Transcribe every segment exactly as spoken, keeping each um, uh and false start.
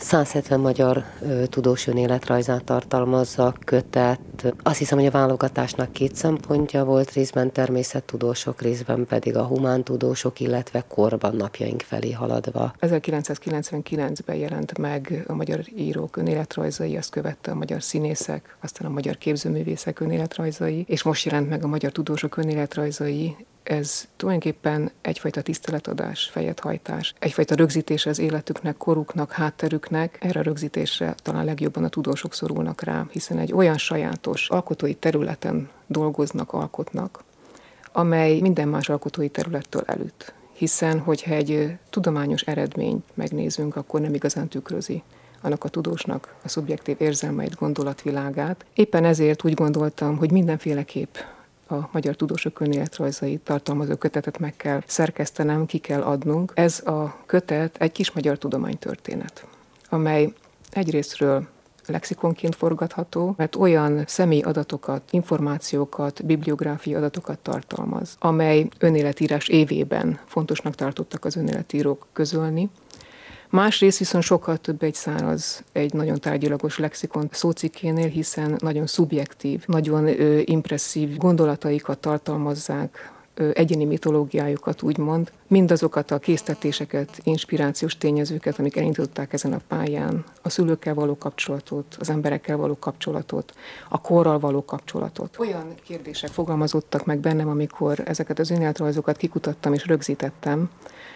száz hetven magyar ö, tudós önéletrajzát tartalmazza a kötet. Azt hiszem, hogy a válogatásnak két szempontja volt, részben természettudósok, részben pedig a humántudósok, illetve korban napjaink felé haladva. ezerkilencszázkilencvenkilencben jelent meg a magyar írók önéletrajzai, azt követte a magyar színészek, aztán a magyar képzőművészek önéletrajzai, és most jelent meg a magyar tudósok önéletrajzai. Ez tulajdonképpen egyfajta tiszteletadás, fejethajtás, egyfajta rögzítés az életüknek, koruknak, hátterüknek. Erre a rögzítésre talán legjobban a tudósok szorulnak rá, hiszen egy olyan sajátos alkotói területen dolgoznak, alkotnak, amely minden más alkotói területtől elüt. Hiszen, hogyha egy tudományos eredményt megnézünk, akkor nem igazán tükrözi annak a tudósnak a szubjektív érzelmeit, gondolatvilágát. Éppen ezért úgy gondoltam, hogy mindenféleképp a magyar tudósok önéletrajzait tartalmazó kötetet meg kell szerkesztenem, ki kell adnunk. Ez a kötet egy kis magyar tudománytörténet, amely egyrésztről lexikonként forgatható, mert olyan személyi adatokat, információkat, bibliográfiai adatokat tartalmaz, amely önéletírás évében fontosnak tartottak az önéletírók közölni. Másrészt viszont sokkal több egy száraz, egy nagyon tárgyilagos lexikon szócikkénél, hiszen nagyon szubjektív, nagyon ö, impresszív gondolataikat tartalmazzák, ö, egyéni mitológiájukat úgymond, mindazokat a késztetéseket, inspirációs tényezőket, amik elindították ezen a pályán, a szülőkkel való kapcsolatot, az emberekkel való kapcsolatot, a korral való kapcsolatot. Olyan kérdések fogalmazottak meg bennem, amikor ezeket az önéletrajzokat kikutattam és rögzítettem,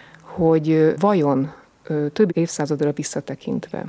hogy vajon több évszázadra visszatekintve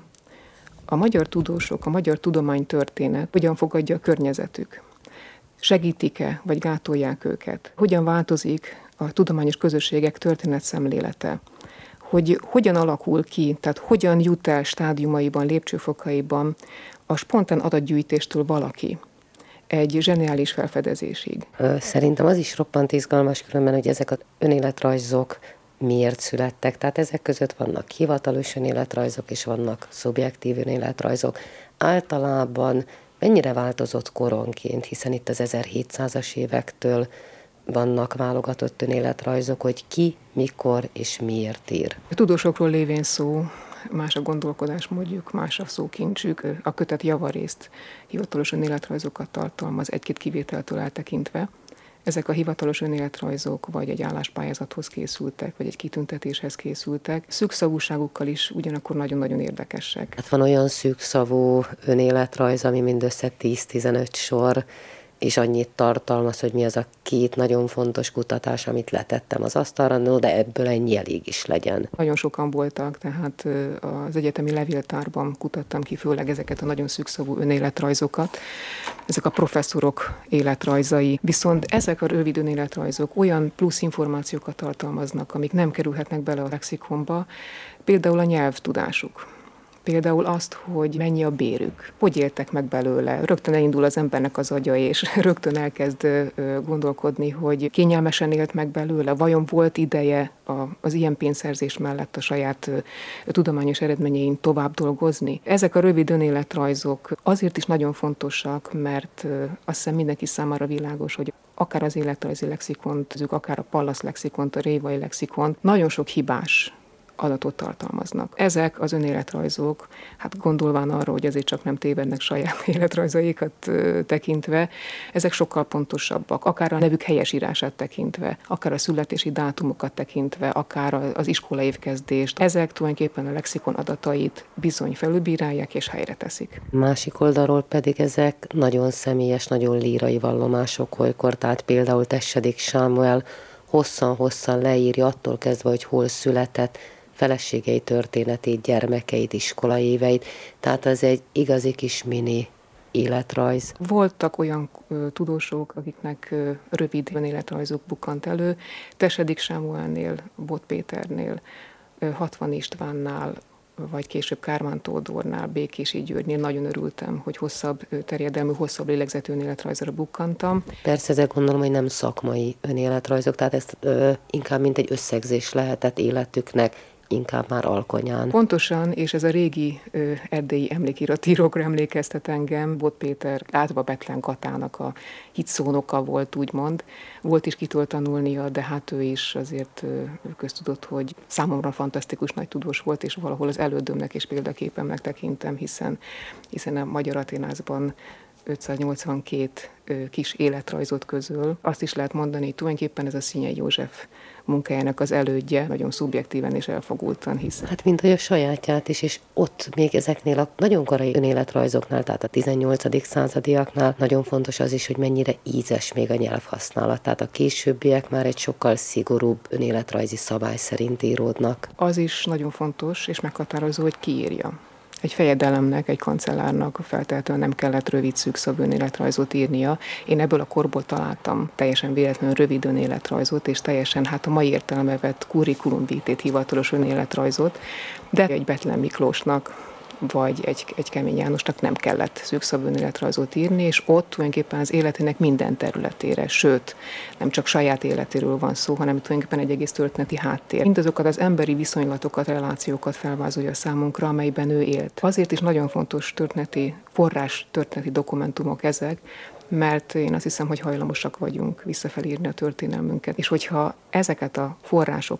a magyar tudósok, a magyar tudománytörténet hogyan fogadja a környezetük? Segítik-e, vagy gátolják őket? Hogyan változik a tudományos közösségek történetszemlélete? Hogy hogyan alakul ki, tehát hogyan jut el stádiumaiban, lépcsőfokaiban a spontán adatgyűjtéstől valaki egy zseniális felfedezésig? Szerintem az is roppant izgalmas különben, hogy ezek az önéletrajzok miért születtek. Tehát ezek között vannak hivatalos önéletrajzok, és vannak szubjektív önéletrajzok. Általában mennyire változott koronként, hiszen itt az ezerhétszázas évektől vannak válogatott önéletrajzok, hogy ki, mikor és miért ír. A tudósokról lévén szó, más a gondolkodásmódjuk, más a szókincsük. A kötet javarészt hivatalos önéletrajzokat tartalmaz, egy-két kivételtől eltekintve. Ezek a hivatalos önéletrajzok vagy egy álláspályázathoz készültek, vagy egy kitüntetéshez készültek. Szűkszavúságukkal is ugyanakkor nagyon-nagyon érdekesek. Hát van olyan szűkszavú önéletrajz, ami mindössze tíz-tizenöt sor, és annyit tartalmaz, hogy mi az a két nagyon fontos kutatás, amit letettem az asztalra, no, de ebből ennyi elég is legyen. Nagyon sokan voltak, tehát az egyetemi levéltárban kutattam ki főleg ezeket a nagyon szűkszavú önéletrajzokat. Ezek a professzorok életrajzai. Viszont ezek a rövid önéletrajzok olyan plusz információkat tartalmaznak, amik nem kerülhetnek bele a lexikonba, például a nyelvtudásuk. Például azt, hogy mennyi a bérük, hogy éltek meg belőle. Rögtön elindul az embernek az agya, és rögtön elkezd gondolkodni, hogy kényelmesen élt meg belőle, vajon volt ideje az ilyen pénzszerzés mellett a saját tudományos eredményein tovább dolgozni. Ezek a rövid önéletrajzok azért is nagyon fontosak, mert azt hiszem mindenki számára világos, hogy akár az életrajzi lexikont, akár a Pallas lexikont, a Révai lexikont, nagyon sok hibás adatot tartalmaznak. Ezek az önéletrajzok, hát gondolván arra, hogy ezért csak nem tévednek saját életrajzaikat tekintve, ezek sokkal pontosabbak, akár a nevük helyesírását tekintve, akár a születési dátumokat tekintve, akár az iskolai évkezdést. Ezek tulajdonképpen a lexikon adatait bizony felülbírálják és helyre teszik. Másik oldalról pedig ezek nagyon személyes, nagyon lírai vallomások olykor, tehát például Tessedik Sámuel hosszan-hosszan leírja attól kezdve, hogy hol született, feleségei történetét, gyermekeit, iskolai éveit, tehát ez egy igazi kis mini életrajz. Voltak olyan ö, tudósok, akiknek ö, rövid önéletrajzok bukkant elő, Tessedik Sámuelnél, Bot Péternél, ö, Hatvan Istvánnál, vagy később Kármán Tódornál, Békési Györgynél nagyon örültem, hogy hosszabb terjedelmű, hosszabb lélegzetű önéletrajzra bukkantam. Persze ezek gondolom, hogy nem szakmai önéletrajzok, tehát ezt ö, inkább mint egy összegzés lehetett életüknek, inkább már alkonyán. Pontosan, és ez a régi ö, erdélyi emlékiratírókra emlékeztet engem. Bot Péter általában Bethlen Katának a hitszónoka volt, úgymond. Volt is kitől tanulnia, de hát ő is azért ö, köztudott, hogy számomra fantasztikus nagy tudós volt, és valahol az elődömnek és példaképemnek tekintem, hiszen, hiszen a Magyar Athénászban ötszáznyolcvankét kis életrajzot közöl. Azt is lehet mondani, hogy tulajdonképpen ez a Szinyei József munkájának az elődje, nagyon szubjektíven és elfogultan hisz. Hát mint hogy a sajátját is, és ott még ezeknél a nagyon korai önéletrajzoknál, tehát a tizennyolcadik századiaknál nagyon fontos az is, hogy mennyire ízes még a nyelvhasználat. Tehát a későbbiek már egy sokkal szigorúbb önéletrajzi szabály szerint íródnak. Az is nagyon fontos és meghatározó, hogy ki írja. Egy fejedelemnek, egy kancellárnak feltétlenül nem kellett rövid szűkszavú önéletrajzot írnia. Én ebből a korból találtam teljesen véletlenül rövid önéletrajzot, és teljesen hát a mai értelembe vett curriculum vitét hivatalos önéletrajzot, de egy Bethlen Miklósnak vagy egy, egy Kemény Jánosnak nem kellett szűkszavú önéletrajzot írni, és ott tulajdonképpen az életének minden területére, sőt, nem csak saját életéről van szó, hanem tulajdonképpen egy egész történeti háttér. Mindazokat az emberi viszonylatokat, relációkat felvázolja számunkra, amelyben ő élt. Azért is nagyon fontos történeti forrás, történeti dokumentumok ezek, mert én azt hiszem, hogy hajlamosak vagyunk visszafelírni a történelmünket. És hogyha ezeket a forrásokat